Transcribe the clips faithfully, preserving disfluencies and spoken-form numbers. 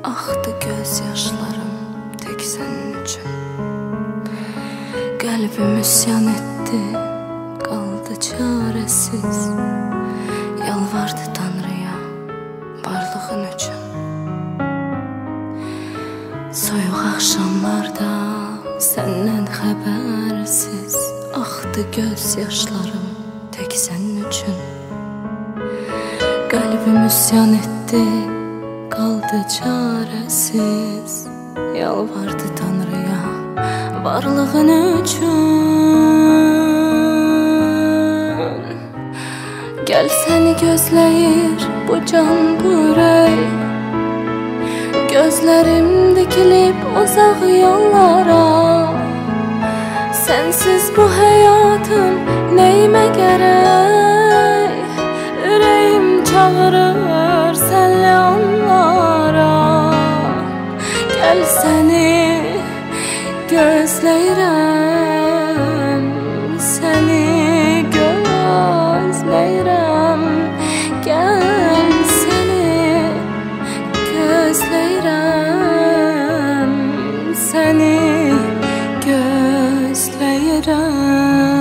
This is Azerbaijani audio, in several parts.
Axdı göz yaşlarım tek sənin üçün. Qəlbim üsyan etdi, qaldı çarəsiz. Yalvardı Tanrıya varlığın üçün. Soyuq axşamlarda səndən xəbərsiz axdı göz yaşlarım tek sənin üçün. Qəlbim üsyan etdi, qaldı çarəsiz. Yalvardı Tanrıya varlığın üçün. Gəl səni gözləyir bu can, bu ürək. Gözlərim dikilib uzaq yollara. Sənsiz bu həyatım nəyimə gərək? Ürəyim çağırır sənli anlara. Gəl səni gözləyirəm, səni gözləyirəm. Gəl səni gözləyirəm, səni gözləyirəm.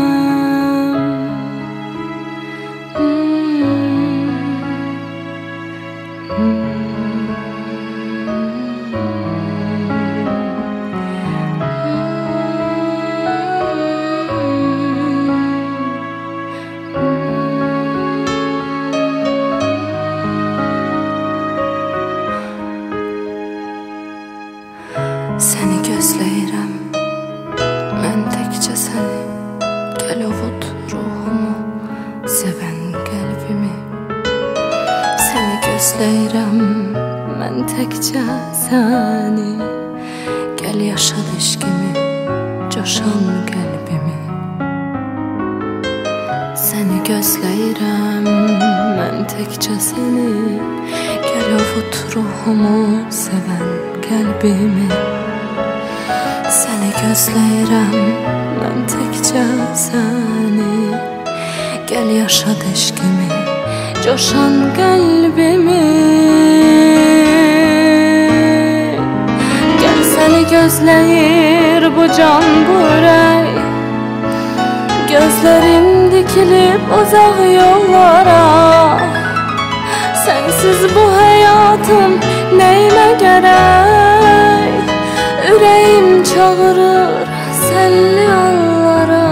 Səni gözləyirəm, mən təkcə səni. Gəl ovut ruhumu, sevən qəlbimi. Səni gözləyirəm, mən təkcə səni. Gəl yaşad eşqimi, coşan qəlbimi. Səni gözləyirəm, mən təkcə səni. Gəl ovut ruhumu, sevən qəlbimi. Səni gözləyirəm, mən təkcə səni. Gəl yaşad eşqimi, coşan qəlbimi. Gəl səni gözləyir bu can, bu ürək. Gözlərim dikilib uzaq yollara. Sənsiz bu həyatım nəyimə gərək? Ürəyim çağırır sənli anlara.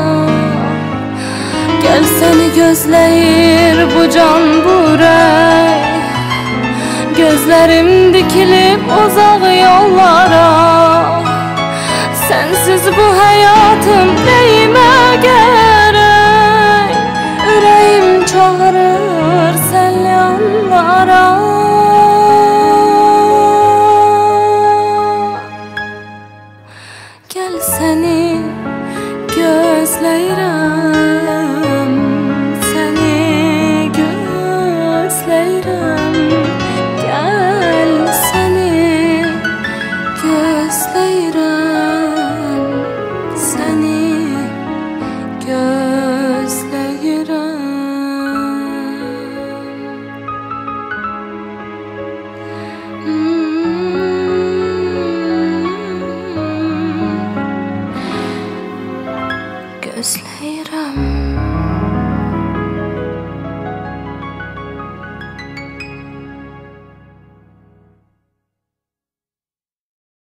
Gəl səni gözləyir bu can, bu ürək. Gözlərim dikilib uzaq yollara. Sənsiz bu həyatım nəyimə gərək? Ürəyim çağırır sənli anlara. Gəl səni gözləyirəm, səni gözləyirəm. Gəl səni gözləyirəm, səni gözləyirəm.